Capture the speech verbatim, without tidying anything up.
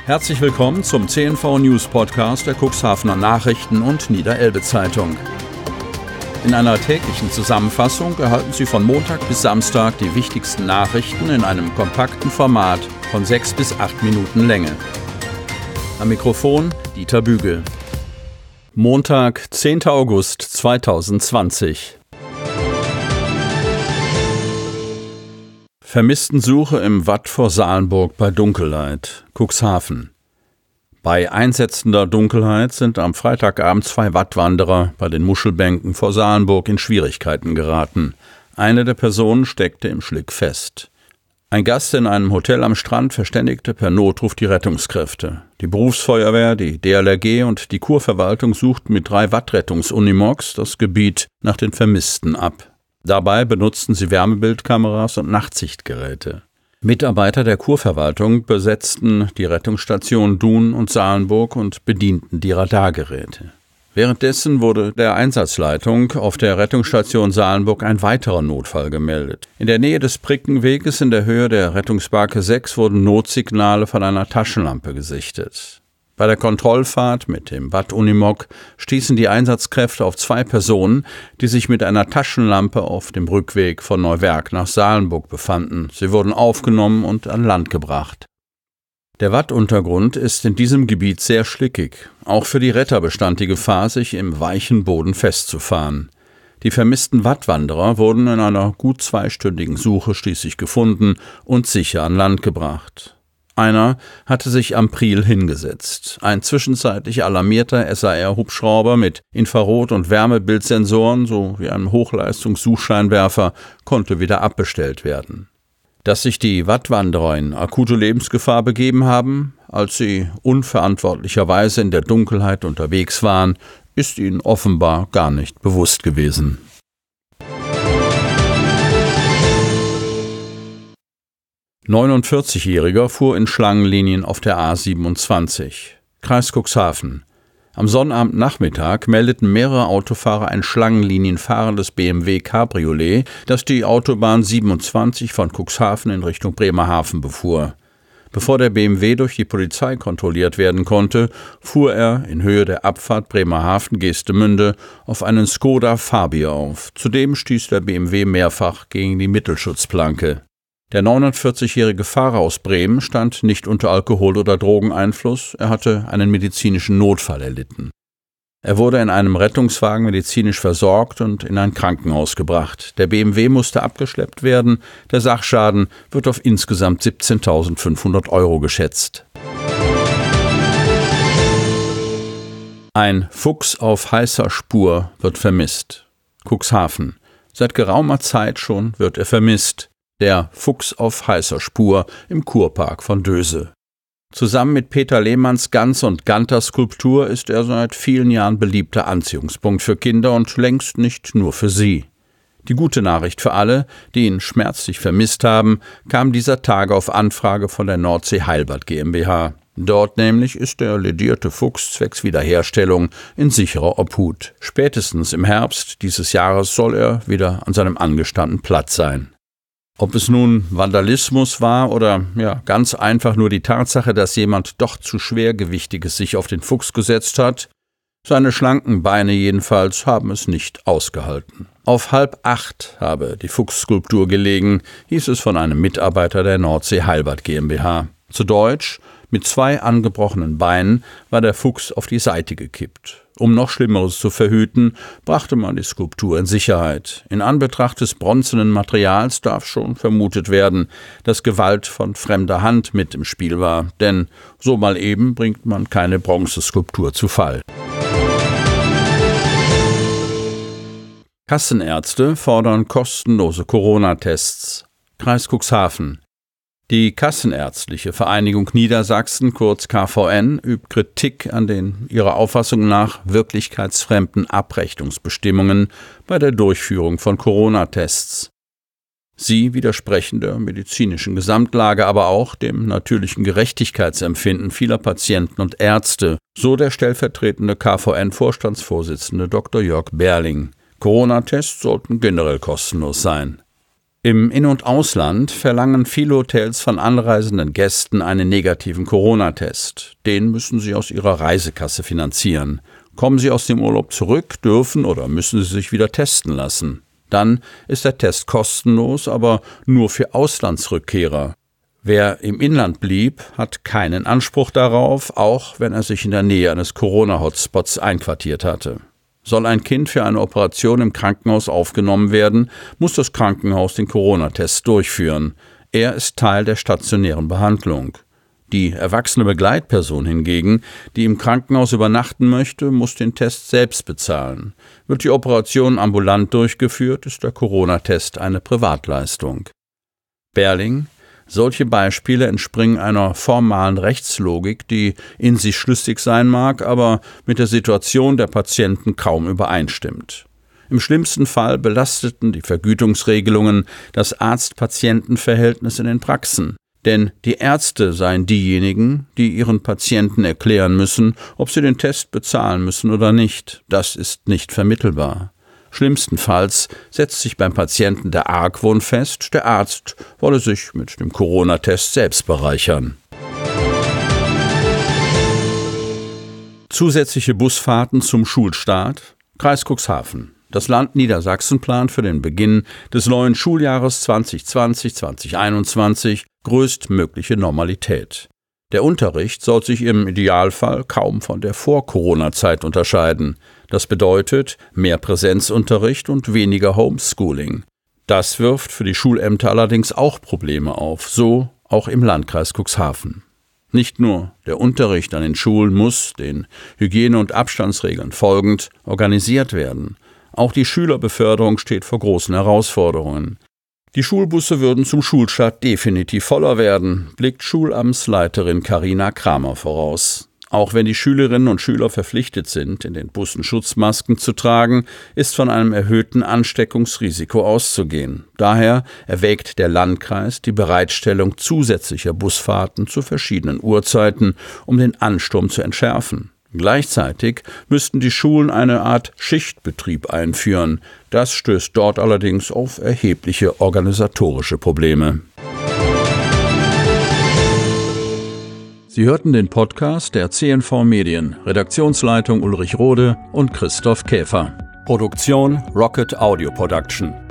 Herzlich willkommen zum C N V News Podcast der Cuxhavener Nachrichten und Niederelbe Zeitung. In einer täglichen Zusammenfassung erhalten Sie von Montag bis Samstag die wichtigsten Nachrichten in einem kompakten Format von sechs bis acht Minuten Länge. Am Mikrofon Dieter Bügel. Montag, zehnter August zweitausendzwanzig. Vermisstensuche im Watt vor Salenburg bei Dunkelheit, Cuxhaven. Bei einsetzender Dunkelheit sind am Freitagabend zwei Wattwanderer bei den Muschelbänken vor Salenburg in Schwierigkeiten geraten. Eine der Personen steckte im Schlick fest. Ein Gast in einem Hotel am Strand verständigte per Notruf die Rettungskräfte. Die Berufsfeuerwehr, die D L R G und die Kurverwaltung suchten mit drei Wattrettungs-Unimogs das Gebiet nach den Vermissten ab. Dabei benutzten sie Wärmebildkameras und Nachtsichtgeräte. Mitarbeiter der Kurverwaltung besetzten die Rettungsstation Dun und Salenburg und bedienten die Radargeräte. Währenddessen wurde der Einsatzleitung auf der Rettungsstation Salenburg ein weiterer Notfall gemeldet. In der Nähe des Brickenweges in der Höhe der Rettungsbarke sechs wurden Notsignale von einer Taschenlampe gesichtet. Bei der Kontrollfahrt mit dem Watt-Unimog stießen die Einsatzkräfte auf zwei Personen, die sich mit einer Taschenlampe auf dem Rückweg von Neuwerk nach Salenburg befanden. Sie wurden aufgenommen und an Land gebracht. Der Wattuntergrund ist in diesem Gebiet sehr schlickig. Auch für die Retter bestand die Gefahr, sich im weichen Boden festzufahren. Die vermissten Wattwanderer wurden in einer gut zweistündigen Suche schließlich gefunden und sicher an Land gebracht. Einer hatte sich am Priel hingesetzt. Ein zwischenzeitlich alarmierter S A R-Hubschrauber mit Infrarot- und Wärmebildsensoren sowie einem Hochleistungssuchscheinwerfer konnte wieder abbestellt werden. Dass sich die Wattwanderer in akute Lebensgefahr begeben haben, als sie unverantwortlicherweise in der Dunkelheit unterwegs waren, ist ihnen offenbar gar nicht bewusst gewesen. neunundvierzigjähriger fuhr in Schlangenlinien auf der A siebenundzwanzig. Kreis Cuxhaven. Am Sonnabendnachmittag meldeten mehrere Autofahrer ein schlangenlinienfahrendes B M W Cabriolet, das die Autobahn siebenundzwanzig von Cuxhaven in Richtung Bremerhaven befuhr. Bevor der B M W durch die Polizei kontrolliert werden konnte, fuhr er in Höhe der Abfahrt Bremerhaven-Geestemünde auf einen Skoda Fabia auf. Zudem stieß der B M W mehrfach gegen die Mittelschutzplanke. Der neunundvierzigjährige Fahrer aus Bremen stand nicht unter Alkohol- oder Drogeneinfluss, er hatte einen medizinischen Notfall erlitten. Er wurde in einem Rettungswagen medizinisch versorgt und in ein Krankenhaus gebracht. Der B M W musste abgeschleppt werden, der Sachschaden wird auf insgesamt siebzehntausendfünfhundert Euro geschätzt. Ein Fuchs auf heißer Spur wird vermisst. Cuxhaven. Seit geraumer Zeit schon wird er vermisst. Der Fuchs auf heißer Spur im Kurpark von Döse. Zusammen mit Peter Lehmanns Gans- und Ganter-Skulptur ist er seit vielen Jahren beliebter Anziehungspunkt für Kinder und längst nicht nur für sie. Die gute Nachricht für alle, die ihn schmerzlich vermisst haben, kam dieser Tage auf Anfrage von der Nordsee Heilbad GmbH. Dort nämlich ist der ledierte Fuchs zwecks Wiederherstellung in sicherer Obhut. Spätestens im Herbst dieses Jahres soll er wieder an seinem angestammten Platz sein. Ob es nun Vandalismus war oder ja ganz einfach nur die Tatsache, dass jemand doch zu Schwergewichtiges sich auf den Fuchs gesetzt hat, seine schlanken Beine jedenfalls haben es nicht ausgehalten. Auf halb acht habe die Fuchsskulptur gelegen, hieß es von einem Mitarbeiter der Nordsee Heilbad GmbH. Zu Deutsch, mit zwei angebrochenen Beinen war der Fuchs auf die Seite gekippt. Um noch Schlimmeres zu verhüten, brachte man die Skulptur in Sicherheit. In Anbetracht des bronzenen Materials darf schon vermutet werden, dass Gewalt von fremder Hand mit im Spiel war, denn so mal eben bringt man keine Bronzeskulptur zu Fall. Kassenärzte fordern kostenlose Corona-Tests. Kreis Cuxhaven. Die Kassenärztliche Vereinigung Niedersachsen, kurz K V N, übt Kritik an den ihrer Auffassung nach wirklichkeitsfremden Abrechnungsbestimmungen bei der Durchführung von Corona-Tests. Sie widersprechen der medizinischen Gesamtlage, aber auch dem natürlichen Gerechtigkeitsempfinden vieler Patienten und Ärzte, so der stellvertretende K V N-Vorstandsvorsitzende Doktor Jörg Berling. Corona-Tests sollten generell kostenlos sein. Im In- und Ausland verlangen viele Hotels von anreisenden Gästen einen negativen Corona-Test. Den müssen sie aus ihrer Reisekasse finanzieren. Kommen sie aus dem Urlaub zurück, dürfen oder müssen sie sich wieder testen lassen. Dann ist der Test kostenlos, aber nur für Auslandsrückkehrer. Wer im Inland blieb, hat keinen Anspruch darauf, auch wenn er sich in der Nähe eines Corona-Hotspots einquartiert hatte. Soll ein Kind für eine Operation im Krankenhaus aufgenommen werden, muss das Krankenhaus den Corona-Test durchführen. Er ist Teil der stationären Behandlung. Die erwachsene Begleitperson hingegen, die im Krankenhaus übernachten möchte, muss den Test selbst bezahlen. Wird die Operation ambulant durchgeführt, ist der Corona-Test eine Privatleistung. Berling: Solche Beispiele entspringen einer formalen Rechtslogik, die in sich schlüssig sein mag, aber mit der Situation der Patienten kaum übereinstimmt. Im schlimmsten Fall belasteten die Vergütungsregelungen das Arzt-Patienten-Verhältnis in den Praxen. Denn die Ärzte seien diejenigen, die ihren Patienten erklären müssen, ob sie den Test bezahlen müssen oder nicht. Das ist nicht vermittelbar. Schlimmstenfalls setzt sich beim Patienten der Argwohn fest, der Arzt wolle sich mit dem Corona-Test selbst bereichern. Zusätzliche Busfahrten zum Schulstart. Kreis Cuxhaven. Das Land Niedersachsen plant für den Beginn des neuen Schuljahres zwanzig zwanzig zweitausendeinundzwanzig größtmögliche Normalität. Der Unterricht soll sich im Idealfall kaum von der Vor-Corona-Zeit unterscheiden. Das bedeutet mehr Präsenzunterricht und weniger Homeschooling. Das wirft für die Schulämter allerdings auch Probleme auf, so auch im Landkreis Cuxhaven. Nicht nur der Unterricht an den Schulen muss, den Hygiene- und Abstandsregeln folgend, organisiert werden. Auch die Schülerbeförderung steht vor großen Herausforderungen. Die Schulbusse würden zum Schulstart definitiv voller werden, blickt Schulamtsleiterin Carina Kramer voraus. Auch wenn die Schülerinnen und Schüler verpflichtet sind, in den Bussen Schutzmasken zu tragen, ist von einem erhöhten Ansteckungsrisiko auszugehen. Daher erwägt der Landkreis die Bereitstellung zusätzlicher Busfahrten zu verschiedenen Uhrzeiten, um den Ansturm zu entschärfen. Gleichzeitig müssten die Schulen eine Art Schichtbetrieb einführen. Das stößt dort allerdings auf erhebliche organisatorische Probleme. Sie hörten den Podcast der C N V Medien, Redaktionsleitung Ulrich Rode und Christoph Käfer. Produktion Rocket Audio Production.